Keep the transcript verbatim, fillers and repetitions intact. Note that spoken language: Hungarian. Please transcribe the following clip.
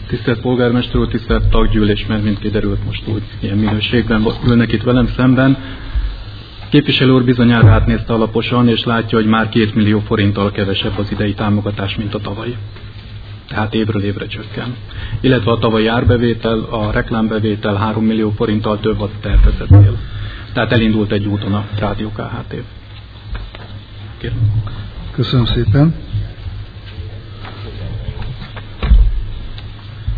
Tisztelt polgármester úr, tisztelt taggyűlés, mert mint kiderült, most úgy ilyen minőségben ülnek itt velem szemben. Képviselő úr bizonyára átnézte alaposan, és látja, hogy már két millió forinttal kevesebb az idei támogatás, mint a tavalyi. Tehát évről évre csökken. Illetve a tavalyi árbevétel, a reklámbevétel három millió forinttal több a tervezetnél. Tehát elindult egy úton a Rádió ká há té. Kérem. Köszönöm szépen.